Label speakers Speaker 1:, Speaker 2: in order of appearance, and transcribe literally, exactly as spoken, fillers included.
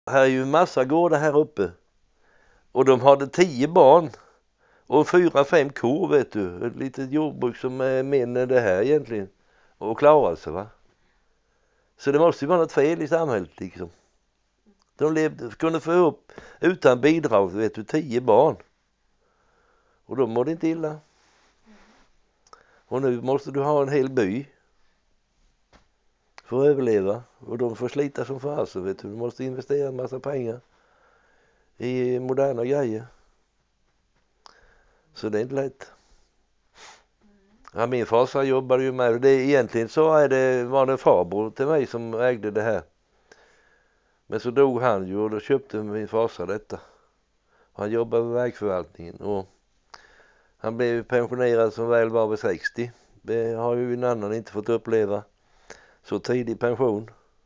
Speaker 1: här är ju en massa gårdar här uppe. Och de hade tio barn. Och fyra, fem kor, vet du. Ett litet jordbruk som är mindre än det här egentligen. Och klarar sig, va? Så det måste ju vara något fel i samhället liksom. De levde, kunde få upp utan bidrag, vet du, tio barn. Och de mådde inte illa. Och nu måste du ha en hel by för att överleva. Och de får slita som fasen, vet du. Du måste investera en massa pengar i moderna grejer. Så det är inte lätt. Ja, min farsa jobbade ju med det. Egentligen så är det, var det en farbror till mig som ägde det här. Men så dog han ju och då köpte min farsa detta. Han jobbade med vägförvaltningen och han blev pensionerad som väl var vid sextio. Det har ju en annan inte fått uppleva. Så tidig pension.